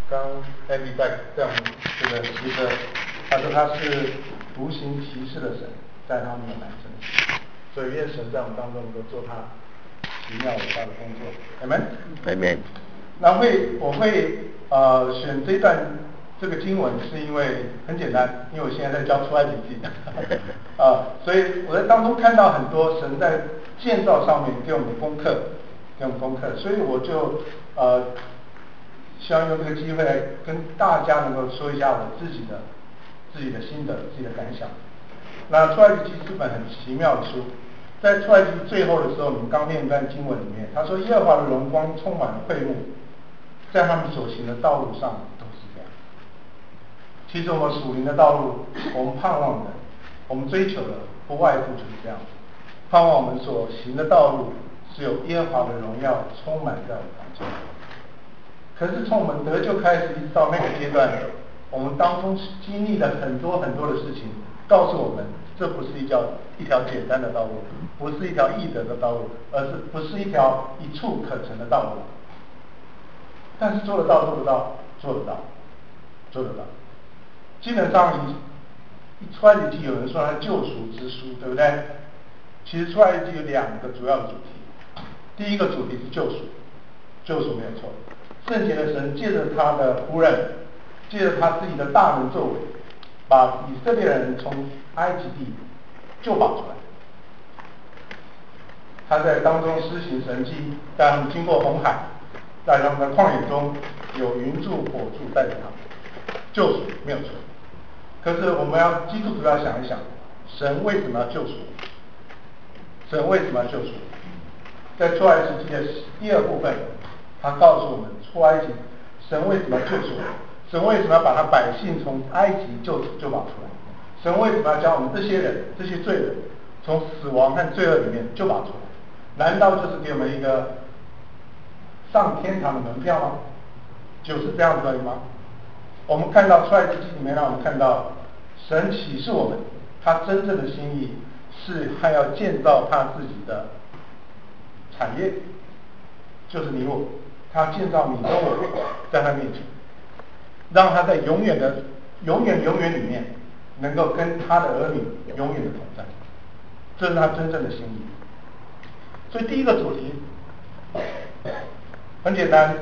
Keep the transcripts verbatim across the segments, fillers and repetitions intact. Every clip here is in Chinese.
刚 Andy 在在我们这个提的，他说他是独行其事的神，在他们的男生，所以愿神在我们当中能够做他奇妙伟大的工作 ，Amen。Amen。那会我会呃选这段这个经文，是因为很简单，因为我现在在教出埃及记啊，所以我在当中看到很多神在建造上面给我们的功课，给我们功课，所以我就呃。希望用这个机会来跟大家能够说一下我自己的自己的心得、自己的感想。那出埃及记是本很奇妙的书，在出埃及记最后的时候，你们刚念一段经文里面，他说耶和华的荣光充满了会幕，在他们所行的道路上都是这样。其实我们属灵的道路，我们盼望的，我们追求的，不外乎就是这样子，盼望我们所行的道路是有耶和华的荣耀充满在我们当中。可是从我们得救开始一直到那个阶段，我们当中经历了很多很多的事情，告诉我们这不是一条一条简单的道路，不是一条易得的道路，而是不是一条一触可成的道路。但是做得到做得到做得到做得到。基本上以出埃及记有人说它救赎之书，对不对？其实出埃及记有两个主要的主题，第一个主题是救赎，救赎没有错。圣洁的神借着他的仆人，借着他自己的大能作为，把以色列人从埃及地救拔出来。他在当中施行神迹，带他们经过红海，在他们的旷野中有云柱火柱带着他们，救赎没有错。可是我们要基督徒要想一想，神为什么要救赎？神为什么要救赎？在出埃及记的第二部分，他告诉我们出埃及，神为什么要救赎？神为什么要把他百姓从埃及救救拔出来？神为什么要将我们这些人、这些罪人从死亡和罪恶里面救拔出来？难道就是给我们一个上天堂的门票吗？就是这样子而已吗？我们看到出埃及记里面，让我们看到神启示我们，他真正的心意是还要建造他自己的产业，就是你我，他建造你跟我在他面前，让他在永远的永远永远里面能够跟他的儿女永远的同在，这是他真正的心意。所以第一个主题很简单，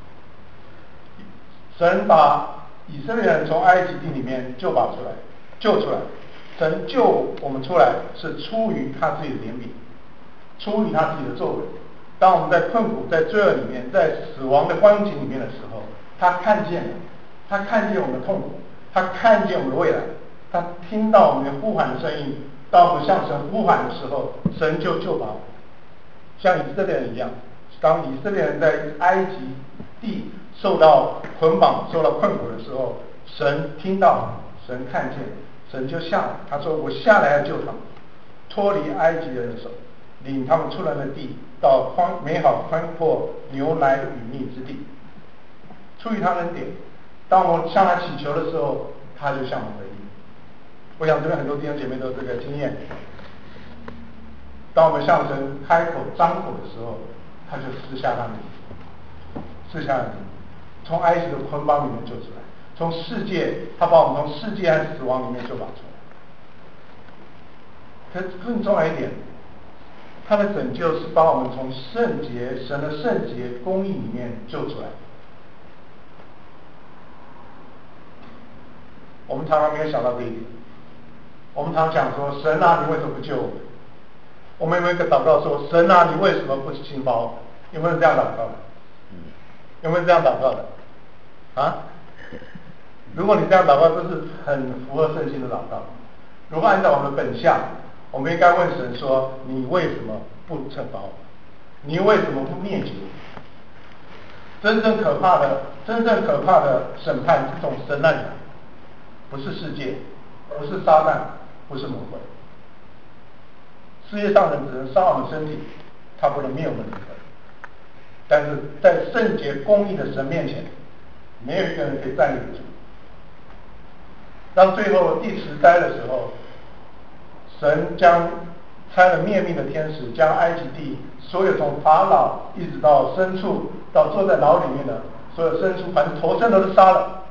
神把以色列人从埃及地里面救拔出来，救出来。神救我们出来是出于他自己的怜悯，出于他自己的作为。当我们在困苦、在罪恶里面、在死亡的光景里面的时候，他看见了，他看见我们的痛苦，他看见我们的未来，他听到我们的呼喊的声音。当我们向神呼喊的时候，神就救拔我们，像以色列人一样。当以色列人在埃及地受到捆绑、受到困苦的时候，神听到，神看见，神就下来。他说：“我下来要救他们，脱离埃及人的手，领他们出来的地，到宽美好宽阔、牛奶与蜜之地。”出于他恩典，当我们向他祈求的时候，他就向我们回应。我想这边很多弟兄姐妹都有这个经验。当我们向神开口张口的时候，他就赐下他的名，赐下他的名，从埃及的捆绑里面救出来，从世界，他把我们从世界和死亡里面救拔出来。可更重要一点，他的拯救是把我们从圣洁、神的圣洁公义里面救出来。我们常常没有想到这一点。我们常讲说，神啊，你为什么不救我们？我们有没有一个祷告说，神啊，你为什么不兴保我？有没有这样祷告的？有没有这样祷告的？啊？如果你这样祷告，这是很符合圣经的祷告。如果按照我们的本相，我们应该问神说，你为什么不惩罚我？你为什么不灭绝我？真正可怕的，真正可怕的审判是从神那里来，不是世界，不是撒旦，不是魔鬼。世界上人只能杀我们身体，他不能灭我们灵魂。但是在圣洁公义的神面前，没有一个人可以站立得住。当最后第十灾的时候，神将差了灭命的天使，将埃及地所有从法老一直到深处到坐在牢里面的所有牲畜，反正头生的都杀了。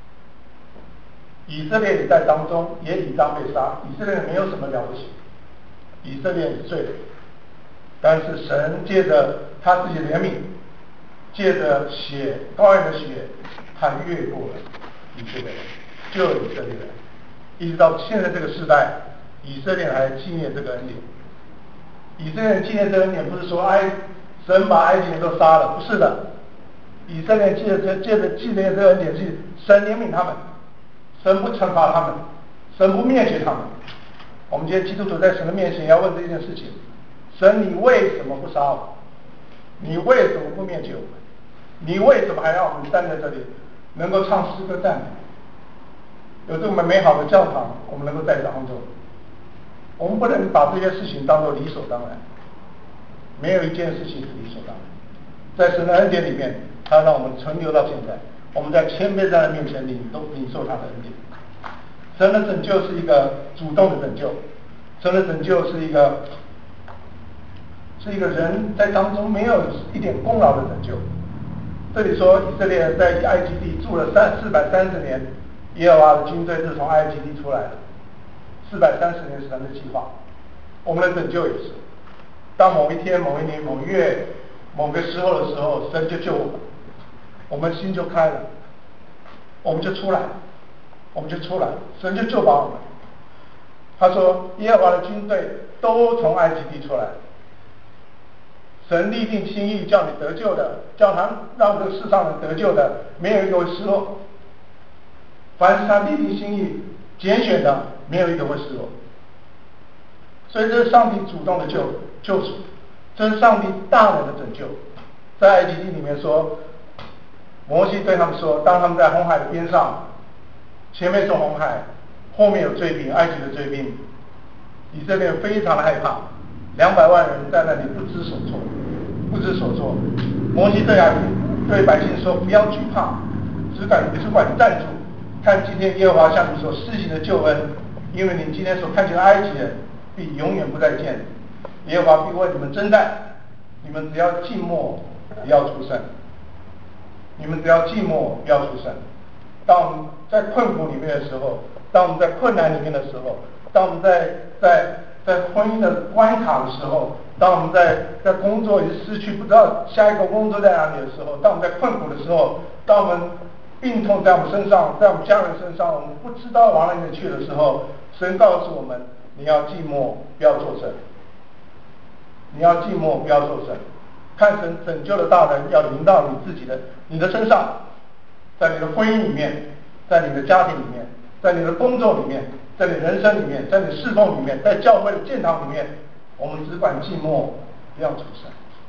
以色列也在当中，也理当被杀。以色列没有什么了不起，以色列是罪人，但是神借着他自己的怜悯，借着血羔羊的血，他越过了以色列人，救了以色列人，一直到现在这个时代，以色列人还纪念这个恩典。以色列人纪念这个恩典，不是说埃神把埃及人都杀了，不是的。以色列人借着借着纪念这个恩典，是神怜悯他们，神不惩罚他们，神不灭绝他们。我们今天基督徒在神的面前要问这件事情：神，你为什么不杀我？你为什么不灭绝我们？你为什么还让我们站在这里，能够唱诗歌赞美？有这么美好的教堂，我们能够在当中。我们不能把这些事情当作理所当然，没有一件事情是理所当然。在神的恩典里面，他让我们存留到现在，我们在谦卑在他面前领都领受他的恩典。神的拯救是一个主动的拯救，神的拯救是一个是一个人在当中没有一点功劳的拯救。这里说以色列人在埃及地住了三四百三十年，耶和华的军队是从埃及地出来的。四百三十年是神的计划，我们的拯救也是。当某一天、某一年、某月、某个时候的时候，神就救我们，我们心就开了，我们就出来，我们就出来，神就救把我们。他说，耶和华的军队都从埃及地出来。神立定心意，叫你得救的，叫他让这个世上人得救的，没有一个会失落。凡是他立定心意拣选的，没有一个会失落。所以这是上帝主动的救救赎，这是上帝大能的拯救。在埃及记里面说，摩西对他们说，当他们在红海的边上，前面是红海，后面有追兵，埃及的追兵，以色列人非常的害怕，两百万人在那里不知所措，不知所措。摩西对啊对百姓说，不要惧怕，只管只管站住，看今天耶和华向你所施行的救恩，因为你今天所看见的埃及人必永远不再见，耶和华必为你们征战，你们只要静默，不要出声。你们只要静默，不要出声。当我们在困苦里面的时候，当我们在困难里面的时候，当我们在在在婚姻的关卡的时候，当我们在在工作已失去不知道下一个工作在哪里的时候，当我们在困苦的时候，当我们病痛在我们身上，在我们家人身上，我们不知道往哪里去的时候，神告诉我们：你要寂寞，不要作声。你要寂寞，不要作声。看神拯救的大能要临到你自己的你的身上，在你的婚姻里面，在你的家庭里面，在你的工作里面，在你人生里面，在你侍奉里面，在教会的建堂里面，我们只管寂寞，不要出声。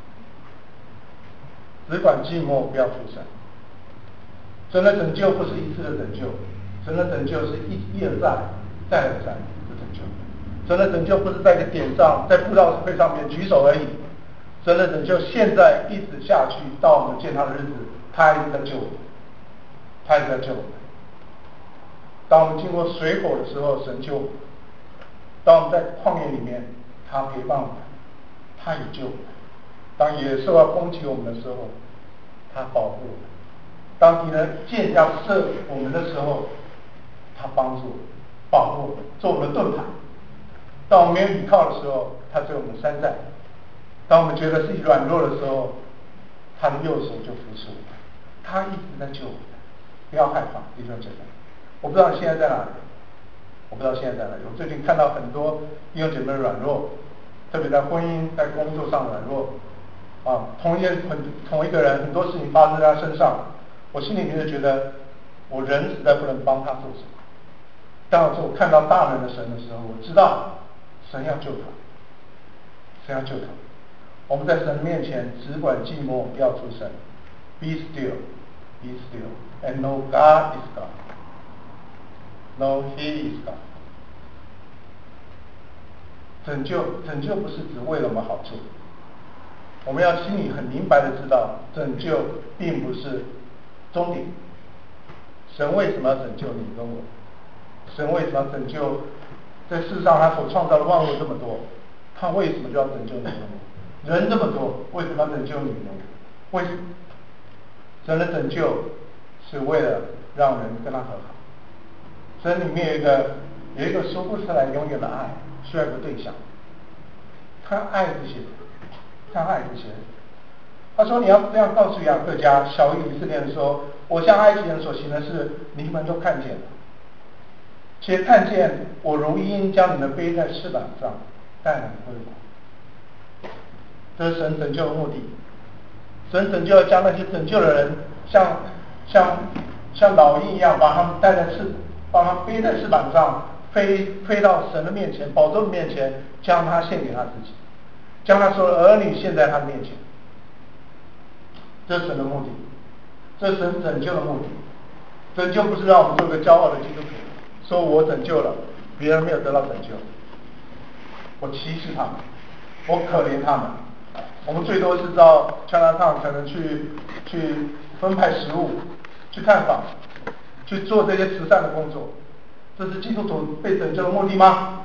只管寂寞，不要出声。神的拯救不是一次的拯救，神的拯救是一一而再，再而三的拯救。神的拯救不是在一个点上，在布道会上面举手而已。神的拯救现在一直下去，到我们见他的日子，他一直在救我们，他一直在救我们。当我们经过水火的时候，神救我们；当我们在旷野里面，他陪伴我们，他也救我们；当野兽要攻击我们的时候，他保护我们；当敌人箭要射我们的时候，他帮助我们，保护我们，做我们的盾牌；当我们没有依靠的时候，他做我们的山寨；当我们觉得自己软弱的时候，他的右手就扶持我们，他一直在救我们。不要害怕，弟兄姐妹。我不知道你现在在哪里，我不知道现在在哪里。我最近看到很多弟兄姐妹软弱，特别在婚姻、在工作上软弱。啊，同一件很同一个人，很多事情发生在他身上，我心里面就觉得，我人实在不能帮他做什么。但我看到大能的神的时候，我知道神要救他，神要救他。我们在神面前只管寂寞，不要出声。Be still, be still, and know God is God. Know He is God. 拯救，拯救不是只为了我们好处。我们要心里很明白的知道，拯救并不是终点。神为什么要拯救你跟我？神为什么要拯救？在世上他所创造的万物这么多，他为什么就要拯救你跟我？人这么多，为什么要拯救你跟我？为什么？ 神的拯救是为了让人跟他和好。神里面有一个有一个说不出来永远的爱，需要一个对象。他爱这些人，他爱这些人。他说：“你要这样告诉雅各家，小于以色列人说，我向埃及人所行的事，你们都看见了，且看见我如鹰将你们背在翅膀上，带来归我。”这是神拯救的目的。神拯救要将那些拯救的人，像像像老鹰一样，把他们带在翅，把他们背在翅膀上，飞飞到神的面前，宝座的面前，将他献给他自己，将他所有儿女献在他的面前。这是神的目的，这是神拯救的目的。拯救不是让我们做个骄傲的基督徒，说我拯救了，别人没有得到拯救，我歧视他们，我可怜他们。我们最多是到加拿大可能去去分派食物，去探访，去做这些慈善的工作。这是基督徒被拯救的目的吗？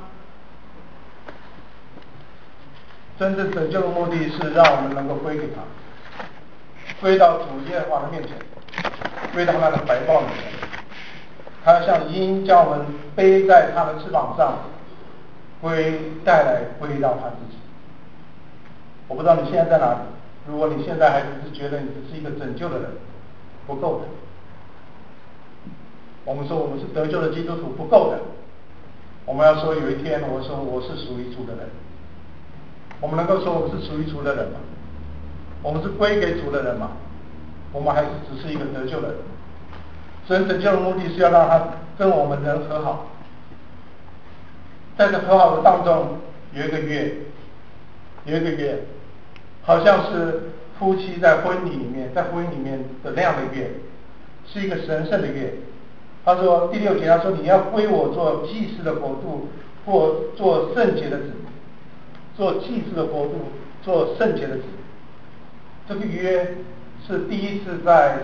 真正拯救的目的是让我们能够归给他，归到主耶和华的面前，归到他的怀抱里面。他像鹰将我们背在他的翅膀上，归带来归到他自己。我不知道你现在在哪里，如果你现在还只是觉得你只是一个拯救的人，不够的。我们说我们是得救的基督徒，不够的。我们要说有一天我说我是属于主的人。我们能够说我们是属于主的人吗？我们是归给主的人吗？我们还是只是一个得救的人。神拯救的目的是要让他跟我们人和好。在这和好的当中有一个约，有一个约，好像是夫妻在婚礼里面，在婚姻里面的那样的约，是一个神圣的约。他说第六节，他说你要归我做祭司的国度，或做圣洁的子民，做祭司的国度，做圣洁的子民。这个约是第一次在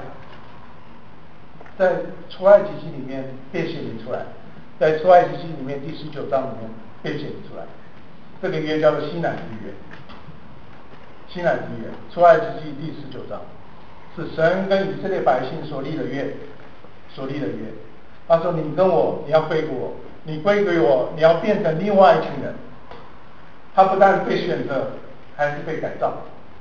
在出埃及记里面被显明出来，在出埃及记里面第十九章里面被显明出来。这个约叫做西乃之约。西乃之约，出埃及记第十九章，是神跟以色列百姓所立的约，所立的约。他说：“你跟我，你要归给我，你归给我，你要变成另外一群人。”他不但被选择，还是被改造。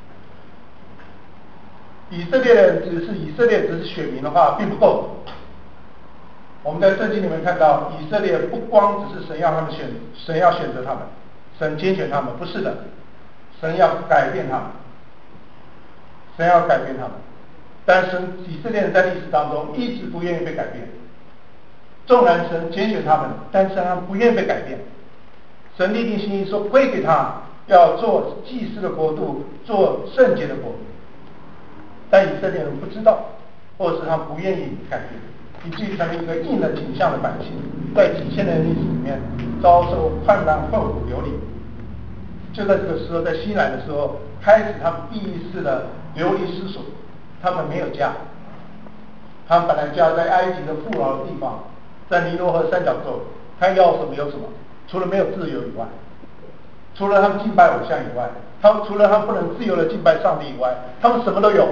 以色列人只是以色列只是选民的话，并不够。我们在圣经里面看到，以色列不光只是神要他们选，神要选择他们，神拣选他们，不是的，神要改变他们，神要改变他们。但是以色列人在历史当中一直不愿意被改变，纵然神拣选他们，但是他们不愿意被改变。神立定心意说归给他，要做祭司的国度，做圣洁的国度。但以色列人不知道，或者是他们不愿意改变，以至于成为一个硬的倾向的百姓，在几千年历史里面遭受患难、困苦、流离。就在这个时候，在西南的时候，开始他们第一次的流离失所，他们没有家。他们本来家在埃及的富饶的地方，在尼罗河三角洲，他要什么有什么，除了没有自由以外，除了他们敬拜偶像以外，他们除了他们不能自由的敬拜上帝以外，他们什么都有。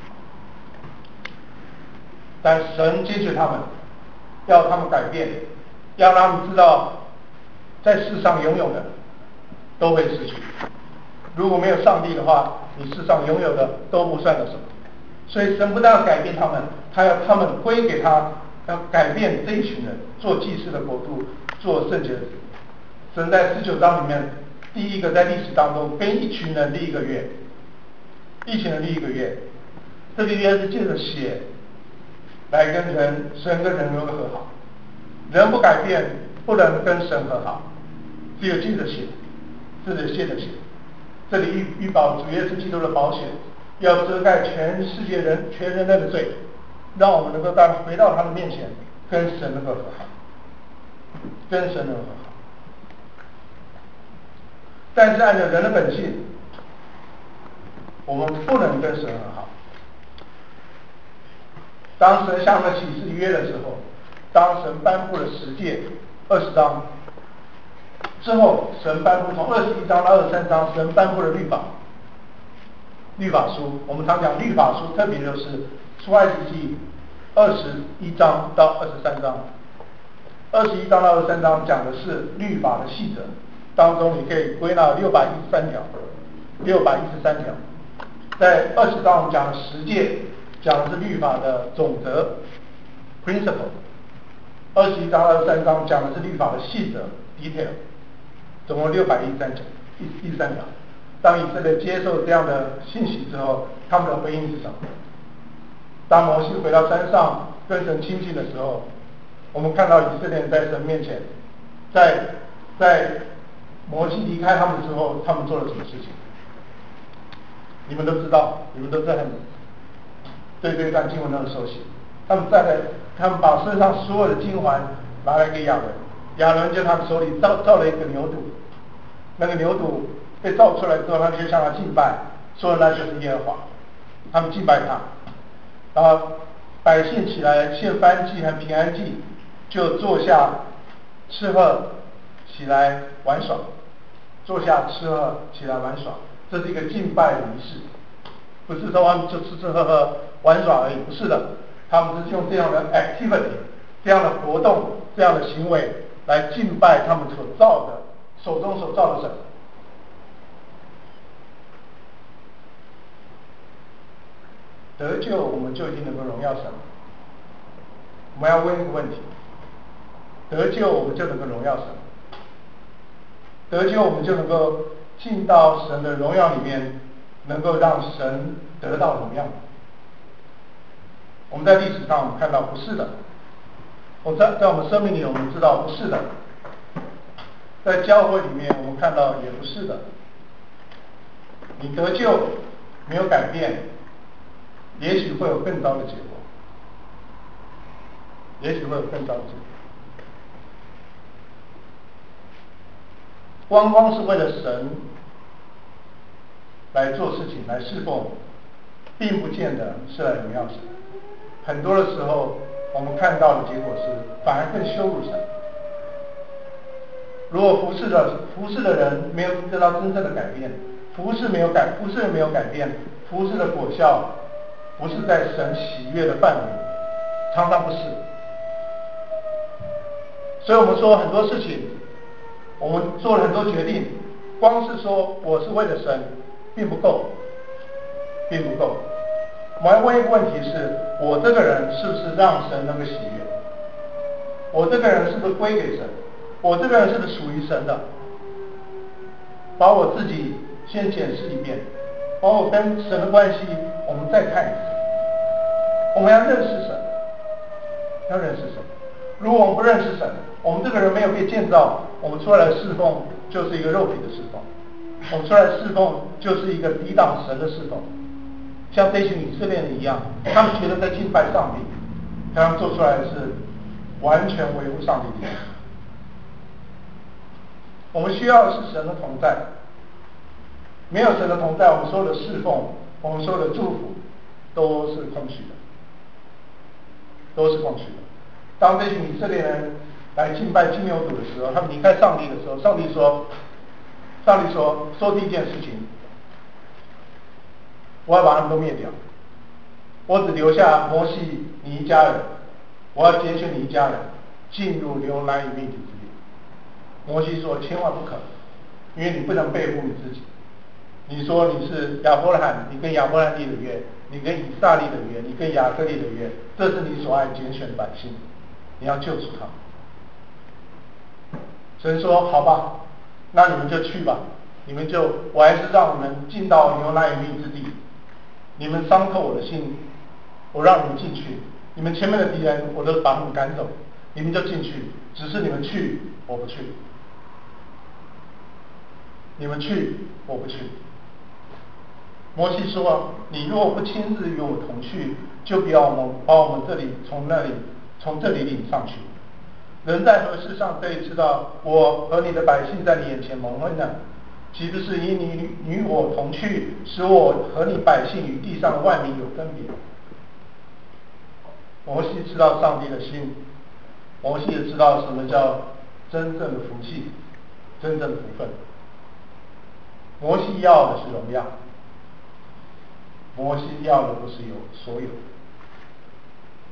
但神拣选他们，要他们改变，要让他们知道，在世上拥有的都会失去。如果没有上帝的话，你世上拥有的都不算个什么。所以神不但要改变他们，他要他们归给他，要改变这一群人，做祭司的国度，做圣洁的子。神在十九章里面，第一个在历史当中跟一群人立一个约，一群人立一个约，这个约是借着血来跟人，神跟人能够和好。人不改变，不能跟神和好，只有借着血，只有借着血。这里预预保主耶稣基督的宝血，要遮盖全世界人全人类的罪，让我们能够当回到他的面前，跟神能够和好，跟神能够和好。但是按照人的本性，我们不能跟神和好。当神向他启示约的时候，当神颁布了十诫二十章之后，神颁布从二十一章到二十三章，神颁布了律法，律法书。我们常讲律法书，特别就是出埃及记二十一章到二十三章。二十一章到二十三章讲的是律法的细则，当中你可以归纳六百一十三条，六百一十三条。在二十章我们讲的十诫，讲的是律法的总则 principle。二十一章、二十三章讲的是律法的细则 detail， 总共六百一十三条，一十三条。当以色列接受这样的信息之后，他们的回应是什么？当摩西回到山上跟神亲近的时候，我们看到以色列人在神面前，在在摩西离开他们之后，他们做了什么事情？你们都知道，你们都在很对这段经文都很熟悉。他们站在，他们把身上所有的金环拿来给亚伦，亚伦就他们手里造造了一个牛犊，那个牛犊被造出来之后，他们就向他敬拜，说那就是耶和华，他们敬拜他。然后百姓起来献燔祭和平安祭，就坐下吃喝，起来玩耍，坐下吃喝，起来玩耍，这是一个敬拜的仪式，不是说他们就吃吃喝喝玩耍而已，不是的，他们是用这样的 activity， 这样的活动，这样的行为来敬拜他们所造的手中所造的神。得救，我们就一定能够荣耀神。我们要问一个问题：得救，我们就能够荣耀神；得救，我们就能够进到神的荣耀里面，能够让神得到荣耀。我们在历史上我们看到不是的，我在在我们生命里我们知道不是的，在教会里面我们看到也不是的。你得救没有改变，也许会有更糟的结果，也许会有更糟的结果。光光是为了神来做事情来侍奉，并不见得是来荣耀神。很多的时候我们看到的结果是反而更羞辱神。如果服侍的服侍的人没有得到真正的改变，服侍没有改服侍没有改变，服侍的果效不是在神喜悦的范围，常常不是。所以我们说很多事情，我们做了很多决定，光是说我是为了神并不够，并不够。我们要问一个问题是：我这个人是不是让神能够喜悦？我这个人是不是归给神？我这个人是不是属于神的？把我自己先检视一遍，把我跟神的关系我们再看一次。我们要认识神，要认识神。如果我们不认识神，我们这个人没有被建造，我们出来侍奉就是一个肉体的侍奉，我们出来侍奉就是一个抵挡神的侍奉。像这群以色列人一样，他们觉得在敬拜上帝，他们做出来的是完全维护上帝的意思。我们需要的是神的同在，没有神的同在，我们所有的侍奉，我们所有的祝福都是空虚的，都是空虚的。当这群以色列人来敬拜金牛犊的时候，他们离开上帝的时候，上帝说，上帝说说第一件事情，我要把他们都灭掉，我只留下摩西你一家人，我要拣选你一家人进入流奶与蜜之地。摩西说千万不可，因为你不能背负你自己。你说你是亚伯拉罕，你跟亚伯拉罕立的约，你跟以撒立的约，你跟雅各立的约，这是你所爱拣选的百姓，你要救赎他们。神说好吧，那你们就去吧，你们就我还是让你们进到牛奶与蜜之地，你们伤透我的心，我让你们进去，你们前面的敌人我都把他们赶走，你们就进去，只是你们去我不去，你们去我不去。摩西说，你若不亲自与我同去，就不要我们把我们这里从那里从这里领上去。人在何事上可以知道我和你的百姓在你眼前蒙恩呢？岂不是因你与我同去，使我和你百姓与地上的万民有分别？摩西知道上帝的心，摩西也知道什么叫真正的福气，真正的福分。摩西要的是荣耀，摩西要的不是有所有，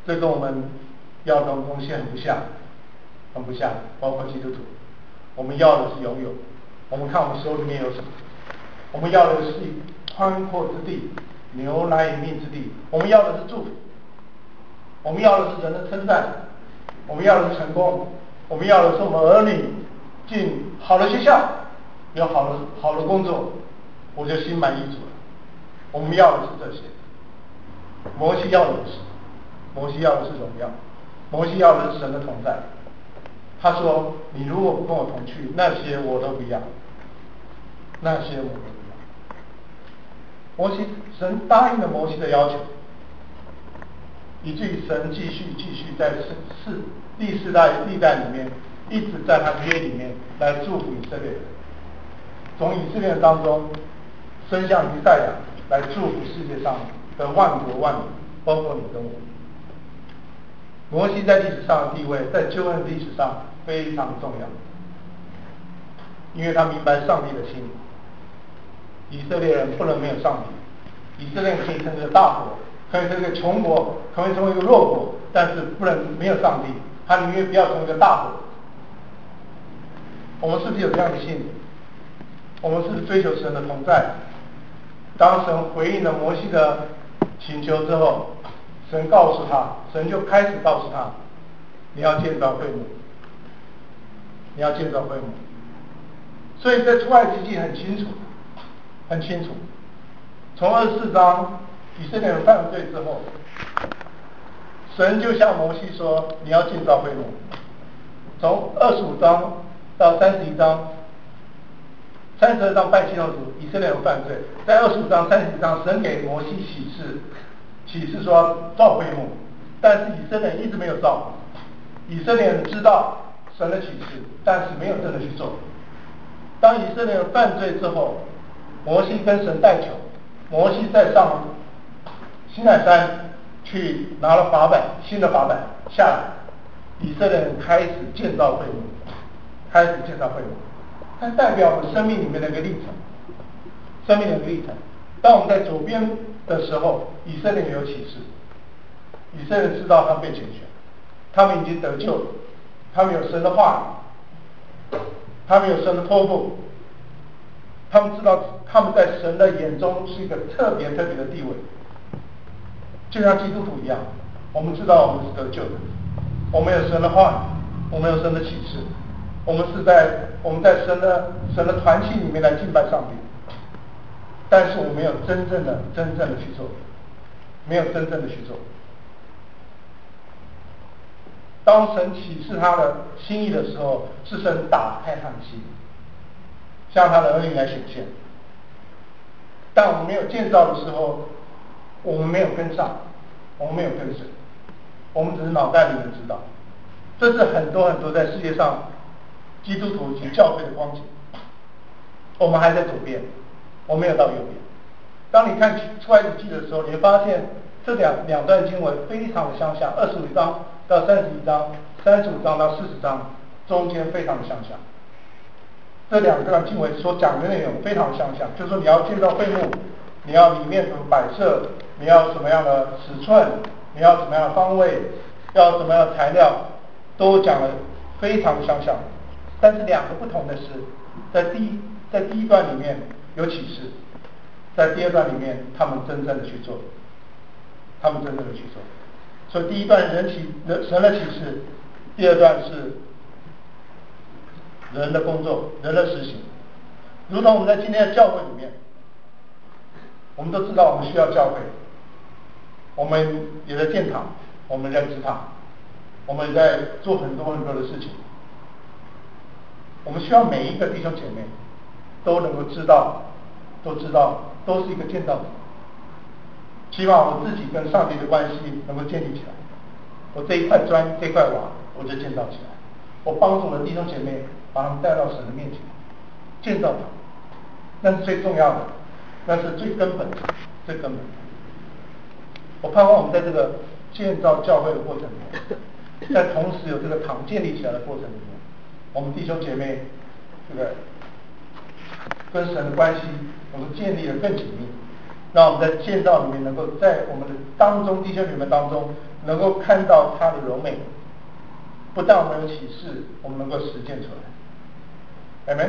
这跟我们要的东西很不像，很不像，包括基督徒，我们要的是拥有。我们看我们手里面有什么？我们要的是宽阔之地，牛奶与蜜之地。我们要的是祝福，我们要的是人的称赞，我们要的是成功，我们要的是我们儿女进好的学校，有好的好的工作，我就心满意足了。我们要的是这些。摩西要的不是，摩西要的是荣耀，摩西要的是神的同在。他说：“你如果不跟我同去，那些我都不要，那些我都不要。”摩西，神答应了摩西的要求，以至于神继续继续在四四第四代历代里面，一直在他约里面来祝福以色列人，从以色列人当中生下弥赛亚来祝福世界上的万国万民，包括你跟我。摩西在历史上的地位，在救恩历史上非常重要，因为他明白上帝的心。以色列人不能没有上帝，以色列人可以成为一个大国，可以成为一个穷国，可以成为一个弱国，但是不能没有上帝，他宁愿不要成为一个大国。我们是不是有这样的心？我们是不是追求神的同在？当神回应了摩西的请求之后，神告诉他，神就开始告诉他，你要建造会幕，你要建造会幕。所以在出埃及记很清楚，很清楚。从二十四章以色列人犯罪之后，神就向摩西说，你要建造会幕。从二十五章到三十一章，三十二章拜七头主，以色列人犯罪。在二十五章、三十一章，神给摩西启示，启示说造会幕，但是以色列人一直没有造。以色列人知道神的启示，但是没有真的去做。当以色列人犯罪之后，摩西跟神代求，摩西再上西奈山去拿了法版，新的法版下来，以色列人开始建造会幕，开始建造会幕。它代表我们生命里面的一个历程，生命的一个历程。当我们在左边的时候，以色列人有启示，以色列人知道他们被拣选，他们已经得救了，他们有神的话语，他们有神的托付，他们知道他们在神的眼中是一个特别特别的地位，就像基督徒一样，我们知道我们是得救的，我们有神的话语，我们有神的启示，我们是在我们在神的神的团契里面来敬拜上帝，但是我们没有真正的真正的去做，没有真正的去做。当神启示他的心意的时候，是神打开他的心，向他的儿女来显现。但我们没有建造的时候，我们没有跟上，我们没有跟随，我们只是脑袋里面知道。这是很多很多在世界上基督徒及教会的光景。我们还在左边，我没有到右边。当你看出埃及记的时候，你会发现这两两段经文非常的相像，二十五章到三十一章，三十五章到四十章中间非常的相像。这两段经文所讲的内容非常相像，就是说你要建造会幕，你要里面怎么摆设，你要什么样的尺寸，你要什么样的方位，要什么样的材料，都讲了非常相像。但是两个不同的是，在第一在第一段里面有启示，在第二段里面他们真正的去做，他们真正的去做。所以第一段人启神的启示，第二段是人的工作，人的实行。如同我们在今天的教会里面，我们都知道我们需要教会，我们也在建堂，我们在职堂，我们也在做很多很多的事情。我们需要每一个弟兄姐妹都能够知道，都知道都是一个建造者。希望我自己跟上帝的关系能够建立起来，我这一块砖这块瓦我就建造起来，我帮助我的弟兄姐妹把他们带到神的面前，建造他们，那是最重要的，那是最根本的，最根本的。我盼望我们在这个建造教会的过程里面，在同时有这个堂建立起来的过程里面，我们弟兄姐妹这个跟神的关系能够建立得更紧密，让我们在建造里面能够在我们的当中弟兄姐妹当中能够看到他的荣美，不但我们有启示，我们能够实践出来。Amen。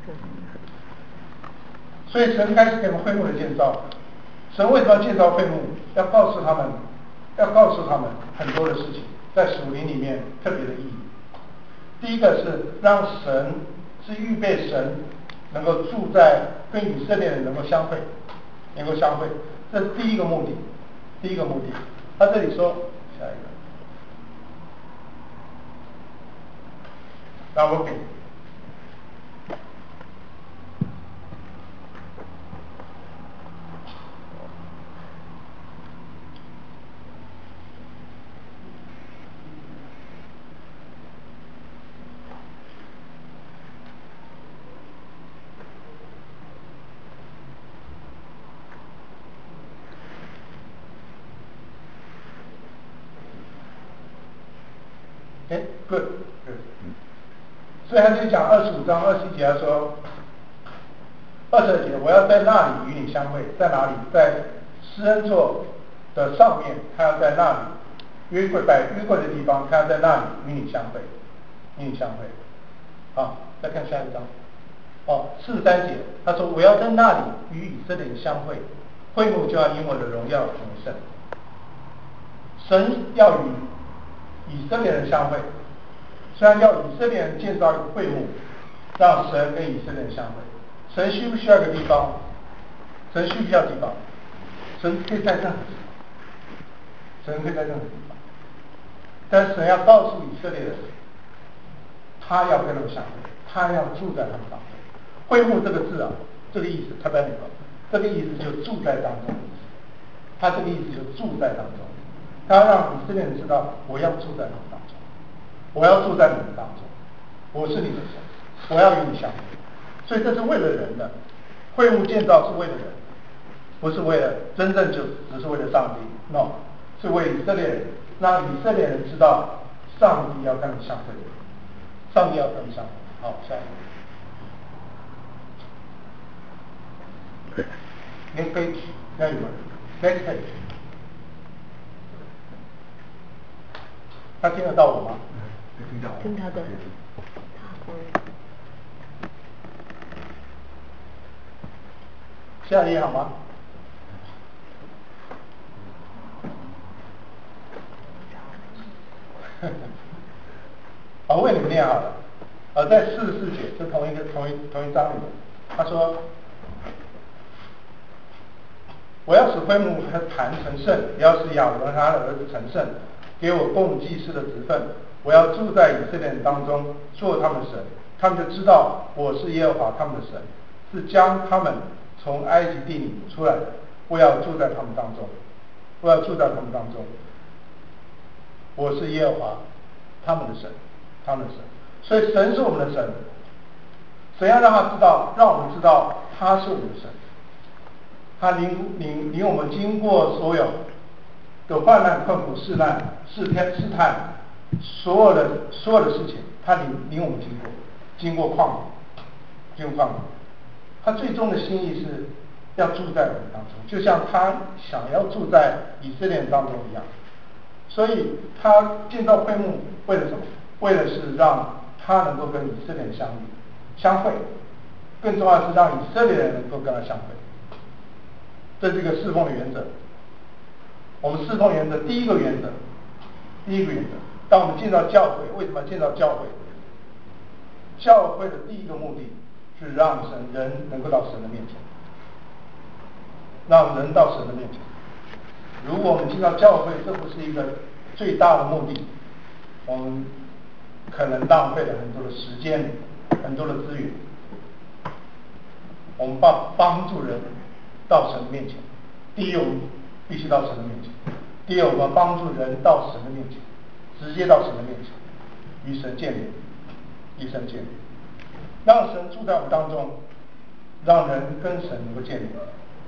所以神开始给我们会幕的建造。神为什么要建造会幕？要告诉他们，要告诉他们很多的事情，在属灵里面特别的意义。第一个是让神是预备神能够住在跟以色列人能够相会，能够相会，这是第一个目的，第一个目的。他这里说下一个，那我给。哎 ，good good。所以他就讲二十五章二十一节，他说，二十二节，我要在那里与你相会，在哪里？在施恩座的上面，他要在那里约柜摆约柜的地方，他要在那里与你相会，与你相会。好，再看下一章。哦，四十三节，他说我要在那里与以色列人相会，会幕就要因我的荣耀成圣。神要与以色列人相会，虽然要以色列人建造一个会幕，让神跟以色列人相会。神需不需要一个地方？神需不需要地方？神可以在任何地方，神可以在任何地方。但神要告诉以色列人，他要跟他们相会，他要住在他们当中。会幕这个字啊，这个意思 tabernacle， 这个意思就住在当中的意思。他这个意思就住在当中，他要让以色列人知道，我要住在他们当中，我要住在你们当中，我是你的神，我要与你相会。所以这是为了人的，会幕建造是为了人，不是为了真正就只是为了上帝 ，no， 是为以色列人，让以色列人知道上帝要跟他们相会，上帝要跟他们相会。好，下一个。Next page， 那里面 ，next page。他听得到我吗？ 听到。听他的。 下一页好吗？我为你们念好了。呃，在四十四节，是同一个同一同一章里面，他说。我要使会幕和坛成圣，也要使亚伦和他的儿子成圣，给我供祭司的职分。我要住在以色列人当中，做他们的神，他们就知道我是耶和华他们的神，是将他们从埃及地里出来的。我要住在他们当中，我要住在他们当中。我是耶和华他们的神，他们的神。所以神是我们的神，神要让他知道，让我们知道他是我们的神。他领领领我们经过所有的患难、困苦、试难、试探、试探，所有的所有的事情，他领领我们经过，经过旷野，经过旷野。他最终的心意是要住在我们当中，就像他想要住在以色列人当中一样。所以他建造会幕为了什么？为了是让他能够跟以色列人相遇、相会，更重要的是让以色列人能够跟他相会。这是一个侍奉的原则。我们侍奉原则第一个原则，第一个原则，当我们建造教会，为什么建造教会？教会的第一个目的是让神人能够到神的面前，让人到神的面前。如果我们进到教会，这不是一个最大的目的，我们可能浪费了很多的时间，很多的资源。我们帮帮助人到神的面前，第一，我们必须到神的面前；第二，我们帮助人到神的面前，直接到神的面前，与神建立，与神建立，让神住在我们当中，让人跟神能够建立。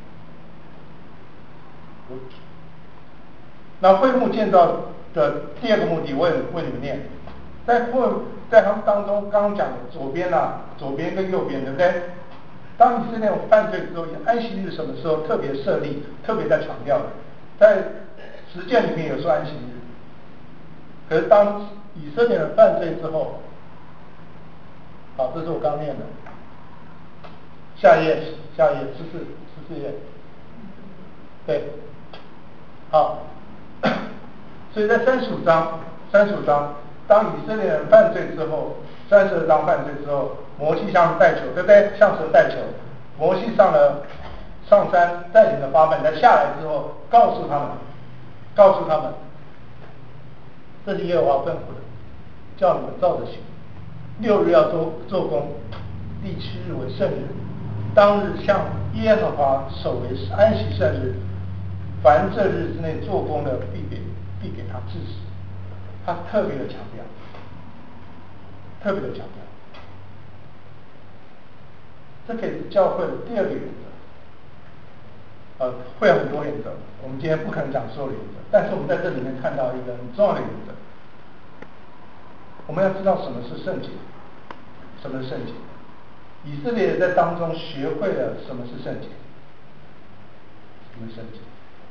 那会幕建造的第二个目的，我也为你们念，在会在他们当中，刚刚讲的左边啊，左边跟右边，对不对？当以色列人犯罪之后，安息日什么时候特别设立，特别在强调的，在实践里面有说安息日， 可是当以色列人犯罪之后，好，这是我刚念的，下一页，下一页，十四十四页，对，好，所以在三十五章，三十五章，当以色列人犯罪之后，三十二章犯罪之后，摩西向他们带球，对不对？向蛇带球，摩西上了上山，带领了八百，在下来之后，告诉他们，告诉他们，这是耶和华吩咐的，叫你们照着行。六日要做做工，第七日为圣日，当日向耶和华守为安息圣日。凡这日之内做工的，必给必给他治死。他特别的强调，特别的强调，这可以是教会的第二个原则。呃，会有很多原则，我们今天不可能讲所有的原则，但是我们在这里面看到一个很重要的原则。我们要知道什么是圣洁，什么是圣洁。以色列人在当中学会了什么是圣洁，什么是圣洁。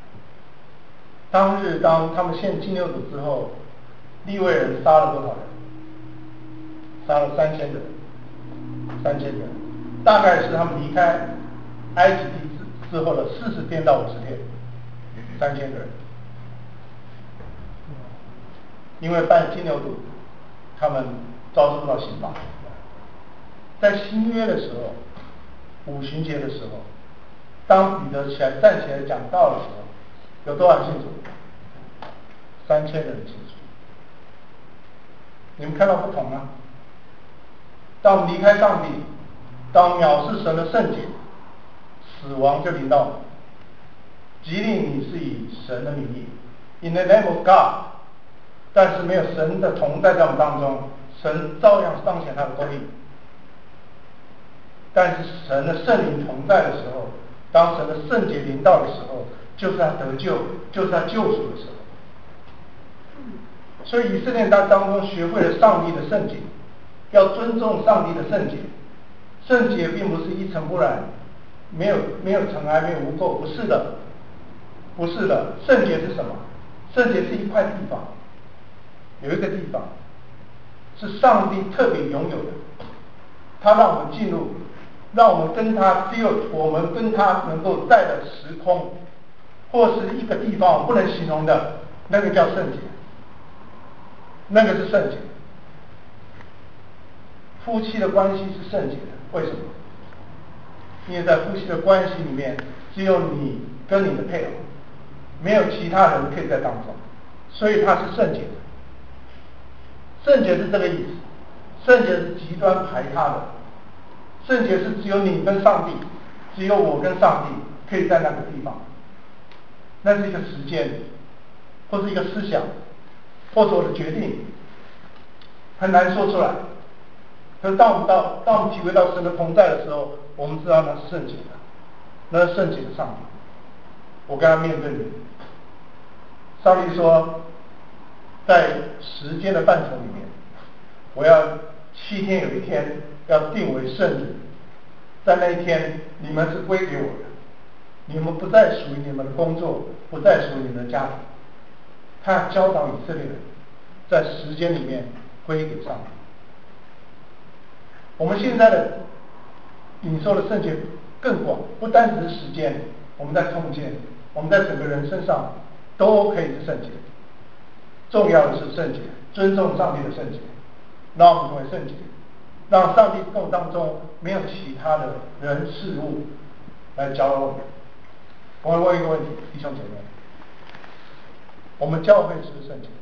当日当他们献金牛犊之后，利未人杀了多少人？杀了三千人，三千人，大概是他们离开埃及地之后的四十天到五十天，三千个人。因为办金牛犊，他们遭受到刑罚。在新约的时候，五旬节的时候，当彼得起来站起来讲道的时候，有多少人信主？三千人信主。你们看到不同吗？当我们离开上帝，当我们藐视神的圣洁，死亡就临到我们。即令你是以神的名义 ，in the name of God， 但是没有神的同在在我们当中，神照样彰显他的公义。但是神的圣灵同在的时候，当神的圣洁临到的时候，就是他得救，就是他救赎的时候。所以以色列在当中学会了上帝的圣洁，要尊重上帝的圣洁。圣洁并不是一尘不染，没有没有尘埃，没有污垢，不是的，不是的。圣洁是什么？圣洁是一块地方，有一个地方是上帝特别拥有的，他让我们进入，让我们跟他只有我们跟他能够在的时空，或是一个地方不能形容的，那个叫圣洁，那个是圣洁。夫妻的关系是圣洁的，为什么？因为在夫妻的关系里面，只有你跟你的配偶，没有其他人可以在当中，所以它是圣洁的。圣洁是这个意思，圣洁是极端排他的，圣洁是只有你跟上帝，只有我跟上帝可以在那个地方，那是一个时间，或是一个思想，或者我的决定，很难说出来。可是当我们到当我们体会到神的同在的时候，我们知道那是圣洁的，那是圣洁的上帝。我跟他面对面，上帝说，在时间的范畴里面，我要七天有一天要定为圣日，在那一天你们是归给我的，你们不再属于你们的工作，不再属于你们的家庭。他要教导以色列人，在时间里面归给上帝。我们现在的领受的圣洁更广，不单只是时间，我们在空间，我们在整个人身上都可以是圣洁。重要的是圣洁，尊重上帝的圣洁，让我们成为圣洁，让上帝跟我当中没有其他的人事物来搅扰我们。我会问一个问题，弟兄姐妹，我们教会是不是圣洁的？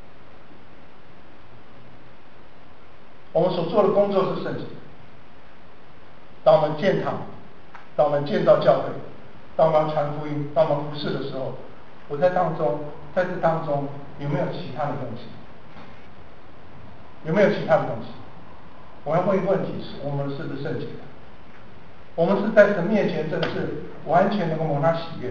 我们所做的工作是圣洁的。当我们建堂，当我们建造教会，当我们传福音，当我们服事的时候，我在当中，在这当中有没有其他的东西？有没有其他的东西？我要问一个问题是：我们是不是圣洁的？我们是在神面前真的是完全能够蒙他喜悦的。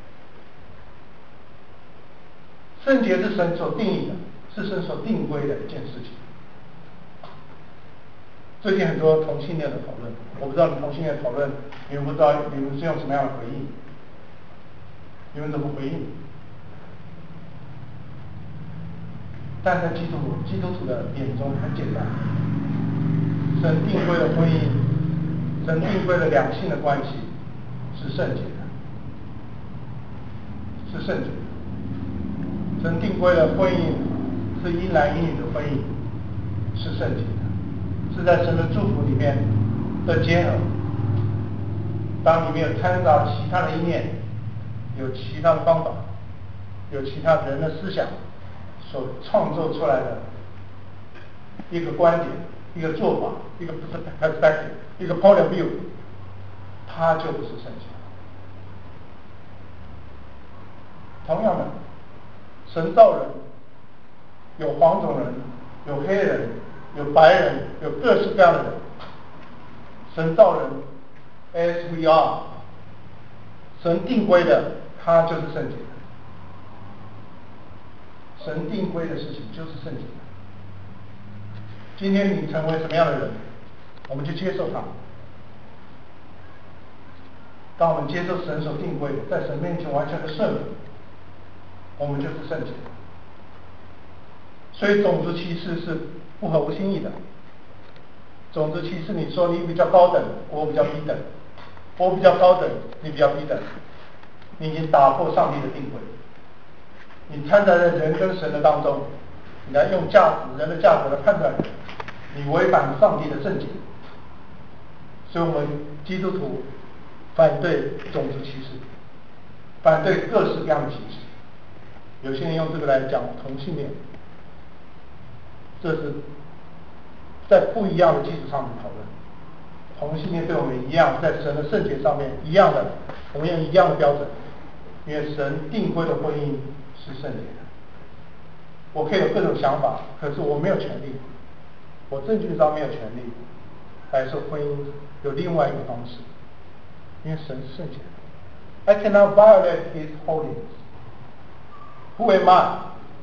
圣洁是神所定义的，是神所定规的一件事情。最近很多同性恋的讨论，我不知道你们同性恋讨论，你们不知道你们是用什么样的回应？你们怎么回应？ 但在基督徒基督徒的眼中很简单，神定规的婚姻，神定规的两性的关系是圣洁的，是圣洁的。神定规的婚姻是一男一女的婚姻，是圣洁的，是在神的祝福里面的结合。当里面有掺杂其他的意念，有其他的方法，有其他人的思想所创造出来的一个观点、一个做法、一个 perspective、一个 point of view， 它就不是圣洁。同样的，神造人，有黄种人，有黑人，有白人，有各式各样的人。神造人 as we are， 神定规的，它就是圣洁的。神定规的事情就是圣洁的。今天你成为什么样的人，我们就接受它。当我们接受神所定规的，在神面前完全的顺服，我们就是圣洁的。所以种族歧视是不合乎心意的。种族歧视，你说你比较高等，我比较低等；我比较高等，你比较低等，你已经打破上帝的定规。你掺杂在人跟神的当中，你来用价值人的价值来判断人，你违反上帝的圣洁。所以我们基督徒反对种族歧视，反对各式各样的歧视。有些人用这个来讲同性恋，这是在不一样的基础上面讨论。同性恋对我们一样，在神的圣洁上面一样的，我们用一样的标准，因为神定规的婚姻是圣洁的。我可以有各种想法，可是我没有权利，我证据上没有权利来说婚姻有另外一个方式，因为神是圣洁的。I cannot violate His holiness. Who am I?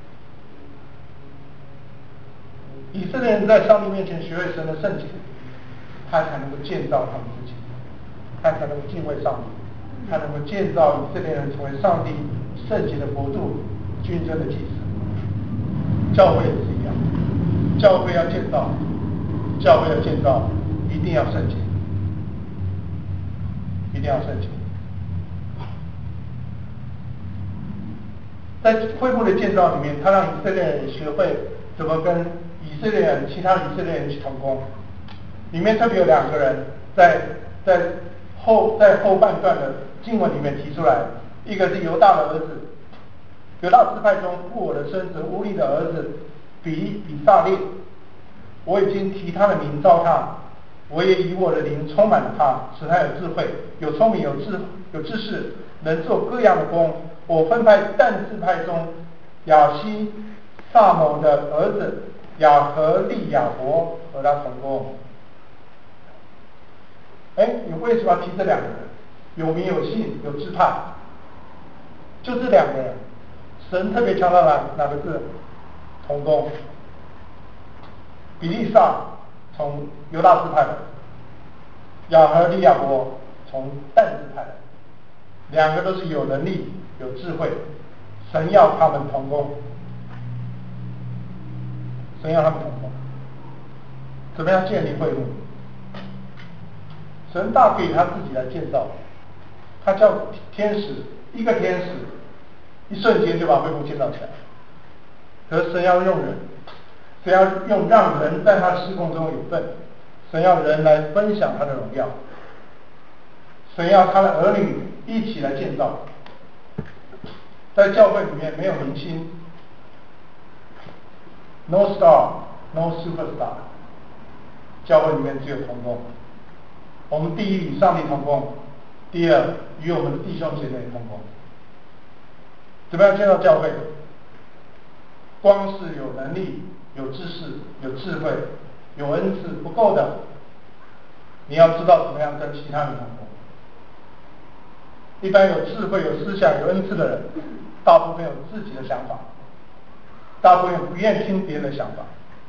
以色列人在上帝面前学会神的圣洁，他才能够建造他们自己，他才能够敬畏上帝，他能够建造以色列人成为上帝圣洁的国度、君尊的祭司。教会也是一样，教会要建造，教会要建造，一定要圣洁，一定要圣洁。在恢复的建造里面，他让以色列人学会怎么跟以色列人、其他以色列人去同工。里面特别有两个人在在后在后半段的经文里面提出来，一个是犹大的儿子，犹大支派中布我的孙子乌利的儿子比比撒列，我已经提他的名召他，我也以我的灵充满了他，使他有智慧、有聪明、有智有知识，能做各样的工。我分派但支派中亚西撒某的儿子亚和利亚伯和他同工。哎，你为什么要提这两个人？有名有姓有支派，就这两个人，神特别强调哪哪个字？同工。比利撒从犹大支派的，亚和利亚伯从但支派的，两个都是有能力有智慧，神要他们同工，神要他们同工。怎么样建立会幕？神大可以他自己来建造，他叫天使，一个天使一瞬间就把会幕建造起来。可是神要用人，神要用让人在他的事工中有份，神要人来分享他的荣耀，神要他的儿女一起来建造。在教会里面没有明星 ，no star no superstar， 教会里面只有同工。我们第一与上帝同工，第二与我们的弟兄姐妹同工。怎么样建造教会？光是有能力、有知识、有智慧、有恩赐不够的，你要知道怎么样跟其他人同工。一般有智慧、有思想、有恩赐的人，大部分有自己的想法，大部分不愿听别人的想法。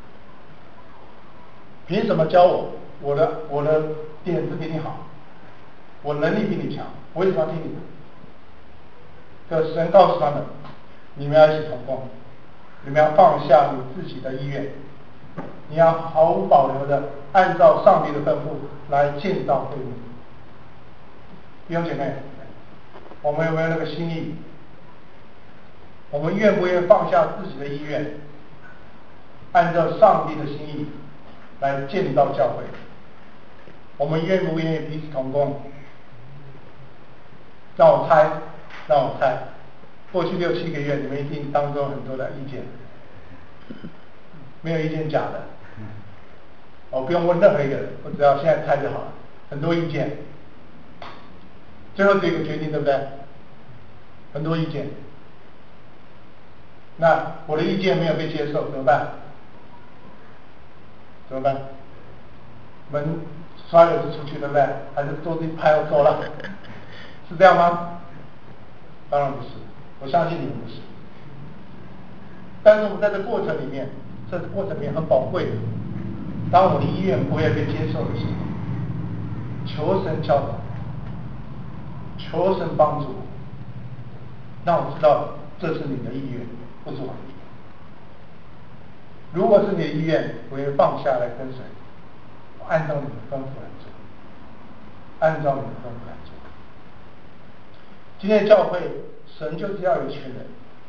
凭什么教我？我的我的点子比你好，我能力比你强，我为什么要听你的？可神告诉他们，你们要一起同工。 你们要放下你自己的意愿，你要毫无保留的按照上帝的吩咐来建造会幕。弟兄姐妹，我们有没有那个心意？我们愿不愿意放下自己的意愿，按照上帝的心意来建造教会？我们愿不愿意彼此同工？让我猜，让我猜，过去六七个月，你们一定当中很多的意见，没有意见假的，我不用问任何一个人，我只要现在猜就好了。很多意见，最后这个决定，对不对？很多意见，那我的意见没有被接受，怎么办？怎么办？门摔了就出去，对不对？还是桌子一拍我走了？是这样吗？当然不是，我相信你们不是。但是我们在这过程里面，这过程里面很宝贵的。当我的意愿不会被接受的时候，求神教导，求神帮助我，让我知道这是你的意愿，不是我的意愿。如果是你的意愿，我会放下来跟随，我按照你的吩咐来做，按照你的吩咐来做。今天教会，神就是要有一群人，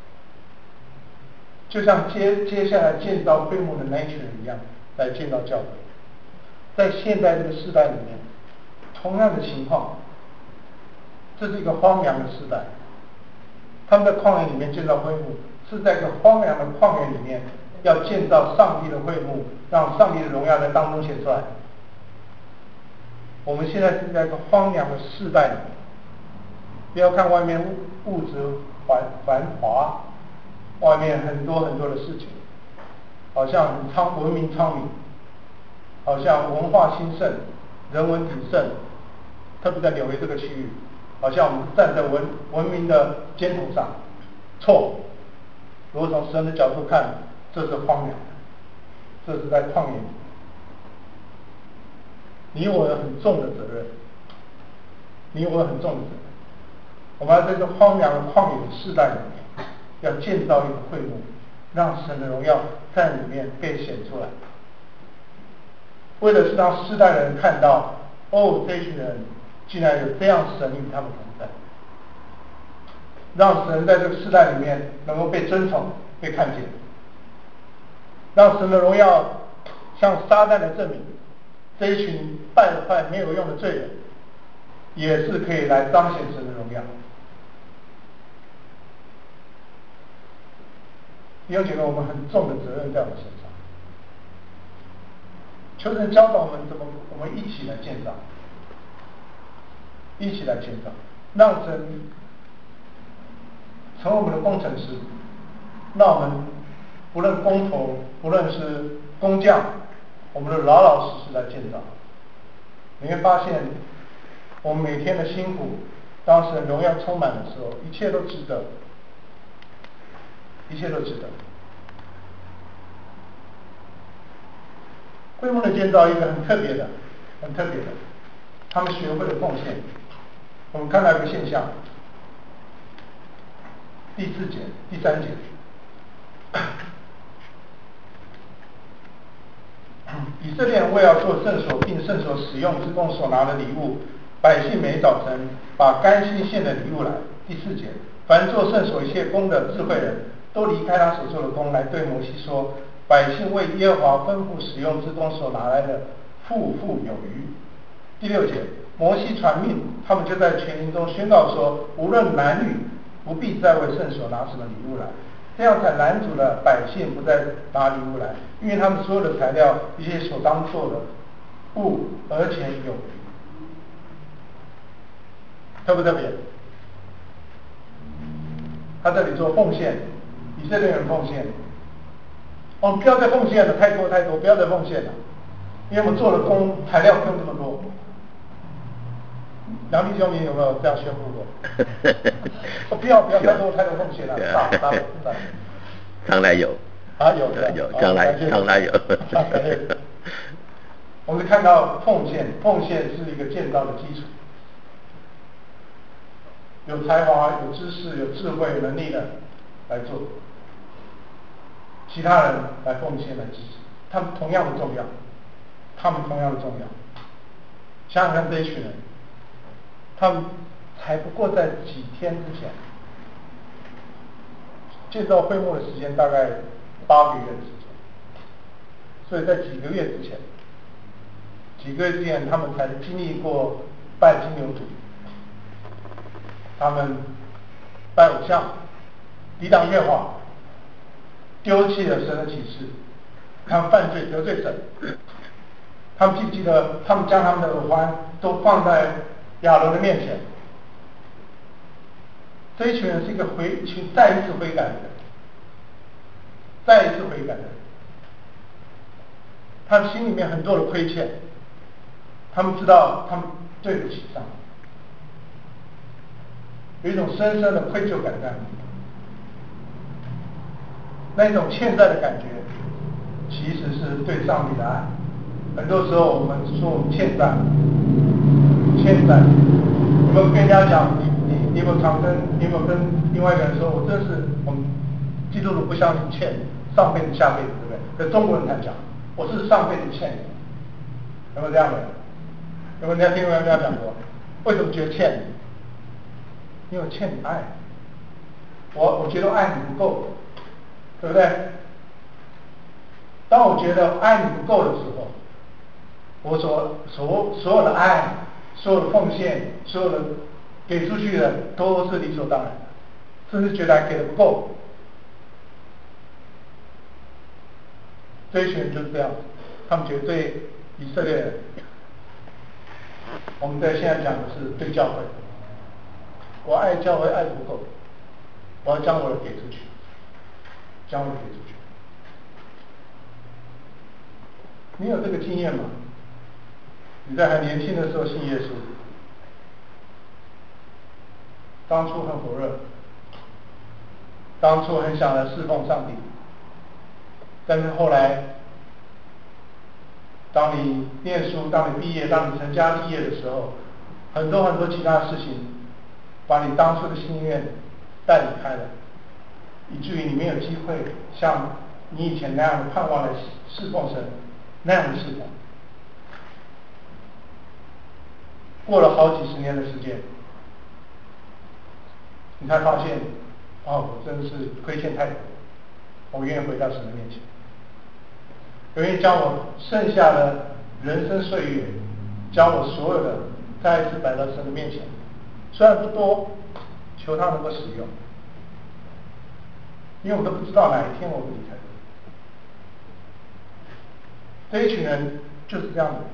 就像接接下来建造会幕的那一群人一样，来建造教会。在现在这个时代里面，同样的情况，这是一个荒凉的时代。他们在旷野里面建造会幕，是在一个荒凉的旷野里面，要建造上帝的会幕，让上帝的荣耀在当中显出来。我们现在是在一个荒凉的世代里面，不要看外面物物质繁繁华，外面很多很多的事情，好像很昌文明昌明，好像文化兴盛，人文鼎盛，特别在纽约这个区域，好像我们站在文文明的尖头上。错，如果从神的角度看，这是荒凉的，这是在旷野里。你我有很重的责任，你我有很重的责任。我们要在这荒凉的旷野的世代里面，要建造一个会幕，让神的荣耀在里面被显出来。为的是让世代的人看到，哦，这群人竟然有这样神与他们同在，让神在这个世代里面能够被尊崇、被看见，让神的荣耀向撒旦来证明，这一群败坏没有用的罪人，也是可以来彰显神的荣耀。弟兄姐妹，我们很重的责任在我们身上。求神教导我们怎么，我们一起来建造，一起来建造，让神成为我们的工程师，让我们不论工头，不论是工匠，我们都老老实实来建造。你会发现，我们每天的辛苦，当神荣耀充满的时候，一切都值得，一切都值得。会幕的建造一个很特别的，很特别的，他们学会了奉献。我们看到一个现象，第四节、第三节，以色列人为要做圣所，并圣所使用之工所拿的礼物，百姓每早晨把甘心献的礼物来。第四节，凡做圣所一切工的智慧人都离开他所做的工，来对摩西说：百姓为耶和华吩咐使用之工所拿来的，富富有余。第六节，摩西传命，他们就在全营中宣告说：无论男女，不必再为圣所拿什么礼物来。这样才拦阻了百姓不再拿礼物来，因为他们所有的材料，一些所当做的物，而且有余。特不特别？他这里做奉献，以色列人奉献。我们不要再奉献了，太多太多，不要再奉献了，因为我们做的工材料不用这么多。梁弟兄，你有没有这样宣布过？我不要不要太多太多奉献了，大大的大的。 常来有。 啊，有的有，将来将来有。 我们看到奉献，奉献是一个建造的基础。有才华、有知识、有智慧、有能力的来做。 其他人来奉献来支持，他们同样的重要，他们同样的重要。想想看这一群人，他们才不过在几天之前，建造会幕的时间大概八个月的时间，所以在几个月之前，几个月之前他们才经历过拜金牛犊，他们拜偶像，抵挡耶和华，丢弃了神的启示，他们犯罪得罪神。他们记不记得，他们将他们的耳环都放在亚伦的面前。这一群人是一个悔，一群再一次悔改的人，再一次悔改的人。他们心里面很多的亏欠，他们知道他们对不起上帝，有一种深深的愧疚感在里面。那种欠债的感觉，其实是对上帝的爱。很多时候我们说我们欠债，欠债，有没有跟人家讲？你你你有没有常跟？你有没有跟另外一个人说，我真是我们基督徒不相信欠上辈子下辈子，对不对？可中国人才讲，我是上辈子欠你，有没有这样的？有没有人家听过人家讲过？为什么觉得欠你？因为我欠你爱，我我觉得爱你不够，对不对？当我觉得爱你不够的时候，我所所所有的爱，所有的奉献，所有的给出去的都是理所当然的，甚至觉得还给的不够。这一群人就是这样，他们觉得对以色列人，我们在现在讲的是对教会，我爱教会爱的不够，我要将我的给出去，将我的给出去。你有这个经验吗？你在很年轻的时候信耶稣，当初很火热，当初很想来侍奉上帝，但是后来，当你念书，当你毕业，当你成家立业的时候，很多很多其他的事情，把你当初的心愿带离开了，以至于你没有机会像你以前那样的盼望来侍奉神，那样的侍奉。过了好几十年的时间，你才发现，哦，我真的是亏欠太多，我愿意回到神的面前，我愿意将我剩下的人生岁月，将我所有的再一次摆到神的面前，虽然不多，求他能够使用，因为我们都不知道哪一天我会离开这一群人就是这样的。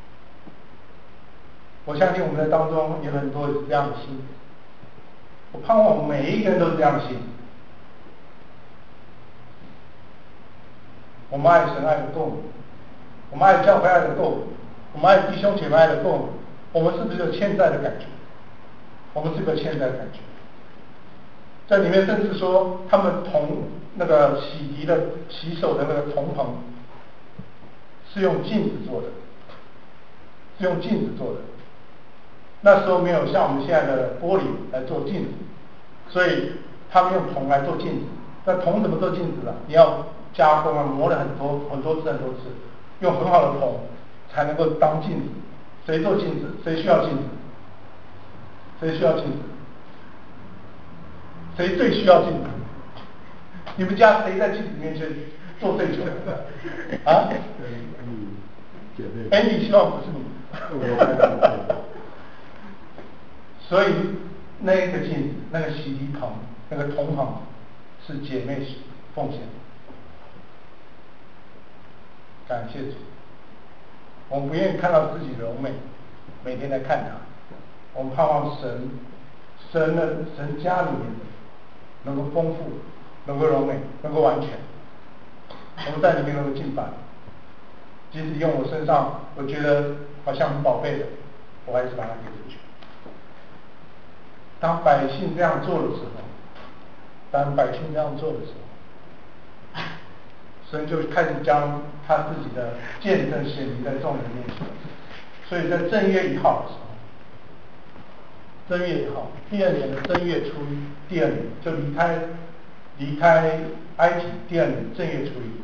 我相信我们在当中有很多有这样的心，我盼望我们每一个人都是这样的心。我们爱神爱的够，我们爱教会爱的够，我们爱弟兄姐妹爱的够，我们是不是有欠债的感觉？我们是不是有欠债的感觉？在里面甚至说，他们铜那个洗涤的洗手的那个铜盆，是用镜子做的，是用镜子做的。那时候没有像我们现在的玻璃来做镜子，所以他们用铜来做镜子。那铜怎么做镜子呢？你要加工啊，磨了很多很多次很多次，用很好的铜才能够当镜子。谁做镜子？谁需要镜子？谁需要镜子？谁最需要镜子？你们家谁在镜子面前做最久？啊？哎，你希望不是你。所以那个镜子，那个洗涤盆，那个铜盆，是姐妹奉献的。感谢主，我们不愿意看到自己的柔美，每天来看它。我们盼望神，神的神家里面的能够丰富，能够柔美，能够完全。我们在里面能够敬拜，即使用我身上我觉得好像很宝贝的，我还是把它给出去。当百姓这样做的时候，当百姓这样做的时候，神就开始将他自己的见证显明在众人面前。所以在正月一号的时候，正月一号，第二年的正月初一，第二年就离开离开埃及第二年正月初一，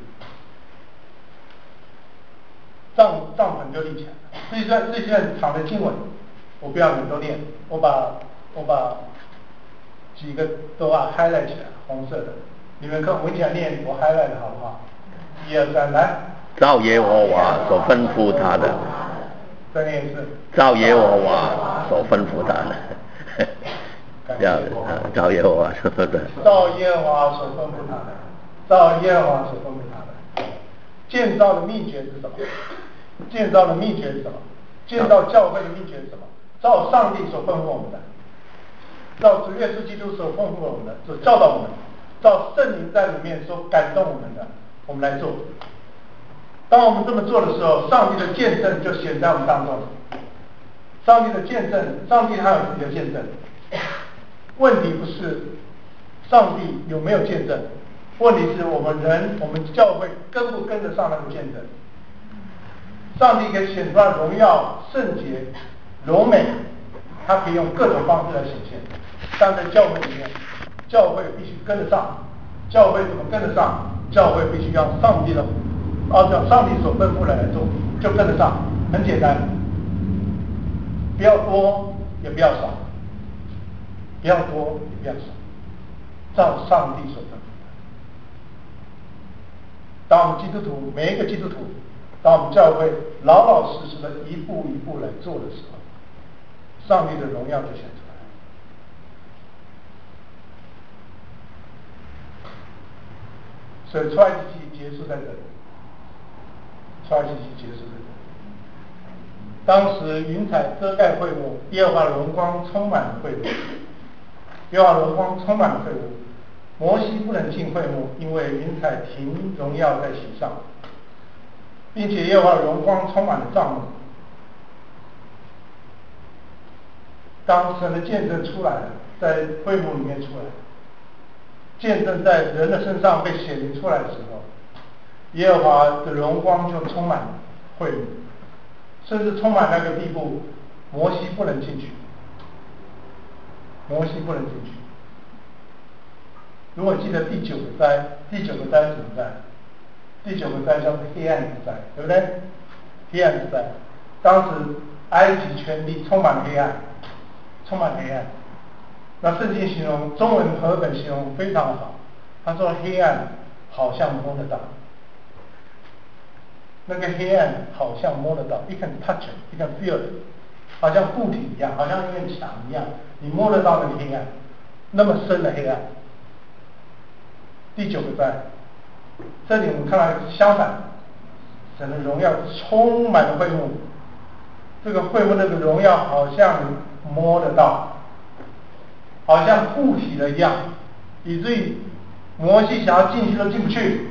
帐帐篷就立起来了。这一段这一段长的经文，我不要你们都念，我把我把几个都啊 highlight 起来，红色的，你们跟我一起来念，我 highlight 的好不好？一二三，来。 照耶和华所吩咐他的。 再念一次。 照耶和华所吩咐他的。要啊，照耶和华所吩咐的。 照耶和华所吩咐他的，照耶和华所吩咐他的。建造的秘诀是什么？建造的秘诀是什么？建造教会的秘诀是什么？照上帝所吩咐我们的，照主耶稣基督所吩咐我们的，所教导我们的，照圣灵在里面所感动我们的，我们来做。当我们这么做的时候，上帝的见证就显在我们当中。上帝的见证，上帝他有自己的见证。问题不是上帝有没有见证，问题是我们人，我们教会跟不跟得上那个见证。上帝可以显出来荣耀、圣洁、柔美，他可以用各种方式来显现。但在教会里面，教会必须跟得上。教会怎么跟得上？教会必须让上帝的，按照上帝所吩咐的来做，就跟得上。很简单，不要多，也不要少。不要多，也不要少，照上帝所吩咐的。当我们基督徒，每一个基督徒，当我们教会老老实实的一步一步来做的时候，上帝的荣耀就显出来了。所以出埃及记结束在这里，出埃及记结束在这里。当时云彩遮盖会幕，耶和华荣光充满了会幕。耶和华荣光充满了会幕，摩西不能进会幕，因为云彩停荣耀在其上，并且耶和华荣光充满了帐幕。当神的见证出来了，在会幕里面出来，见证在人的身上被显明出来的时候，耶和华的荣光就充满会幕，甚至充满那个地步，摩西不能进去，摩西不能进去。如果记得第九个灾，第九个灾是什么灾？第九个灾叫做黑暗之灾，对不对？黑暗之灾，当时埃及全地充满了黑暗，充满黑暗。那圣经形容，中文和本形容非常好，他说黑暗好像摸得到，那个黑暗好像摸得到， you can touch it, you can feel it， 好像固体一样，好像一面墙一样，你摸得到那个黑暗，那么深的黑暗。第九个灾，这里我们看到相反，神的荣耀充满了会幕，这个会幕那个荣耀好像摸得到，好像固体的一样，以至于摩西想要进去都进不去。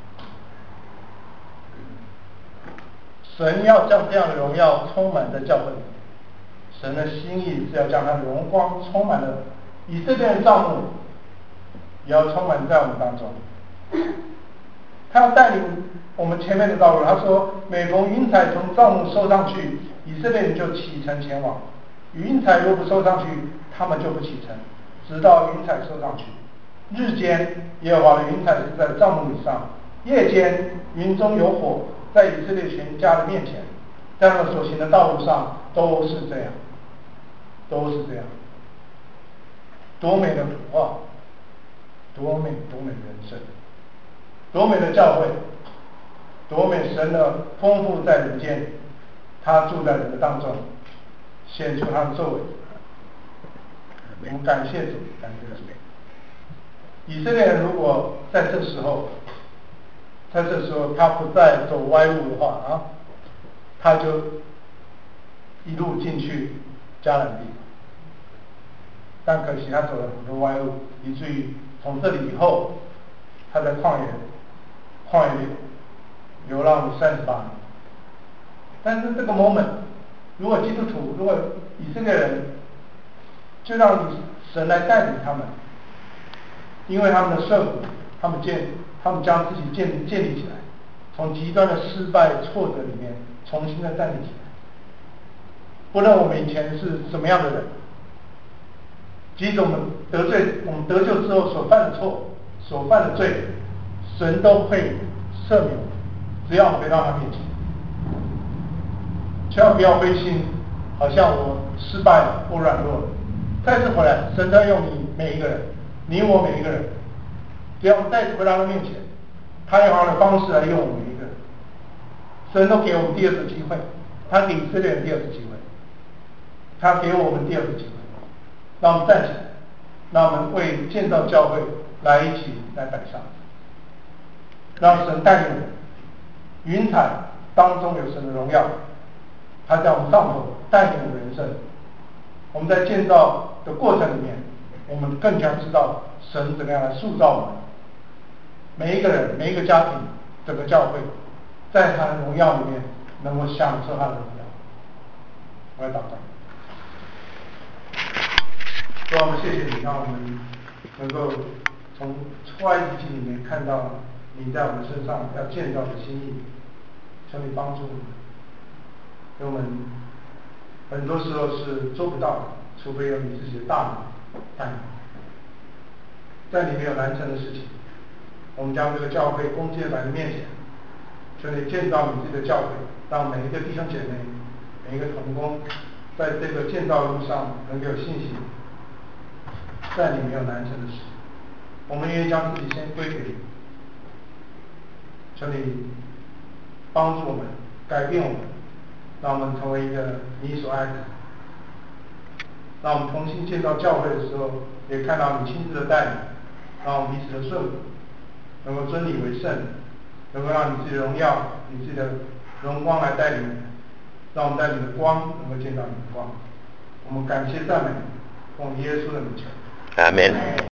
神要将这样的荣耀充满在教会里，神的心意是要将他的荣光充满了以色列的帐幕，也要充满在我们当中。他要带领我们前面的道路，他说每逢云彩从帐幕收上去，以色列人就启程前往，云彩若不收上去，他们就不启程，直到云彩收上去。日间耶和华的云彩是在帐幕以上，夜间云中有火，在以色列全家的面前，在他们所行的道路上都是这样，都是这样。多美的图画，多美多美的人生，多美的教会，多美神的丰富在人间，他住在人的当中，显出他的作为。我们感谢主，感谢主。以色列人如果在这时候，在这时候他不再走歪路的话啊，他就一路进去迦南地。但可惜他走了很多歪路，以至于从这里以后，他在旷野旷野里流浪了三十八年。但是这个 moment， 如果基督徒，如果以色列人，就让神来带领他们，因为他们的顺服，他们建，他们将自己建建立起来，从极端的失败挫折里面重新的站立起来。不论我们以前是什么样的人，即使我们得罪，我们得救之后所犯的错， 所犯的罪，神都会赦免，只要回到他面前。千万不要灰心，好像我失败了，我软弱了。再次回来，神在用你每一个人，你我每一个人，只要我们再次回到他面前，他用他的方式来用我们每一个人。神都给我们第二次机会，他给以色列人第二次机会，他给我们第二次机会。让我们站起来，让我们为建造教会来一起来摆上，让神带领我们。云彩当中有神的荣耀，他在我们上头带领我们人生。我们在建造的过程里面，我们更加知道神怎么样来塑造我们。每一个人，每一个家庭，整个教会，在他的荣耀里面能够享受他的荣耀。我来祷告。主啊，我们谢谢你，让我们能够从出埃及记里面看到你在我们身上要建造的心意，求你帮助我们。因为我们很多时候是做不到的，除非有你自己的大能带领。在里面有难成的事情，我们将这个教会恭敬摆在你面前，求你建造你自己的教会，让每一个弟兄姐妹、每一个同工，在这个建造路上能够有信心。在你没有难成的事，我们愿意将自己先归给你，求你帮助我们，改变我们，让我们成为一个你所爱的。让我们重新建造教会的时候，也看到你亲自的带领，让我们彼此的顺服，能够尊你为圣，能够让你自己的荣耀、你自己的荣光来带领我们，让我们在你的光能够见到你的光。我们感谢赞美，奉耶稣的名求。 阿门。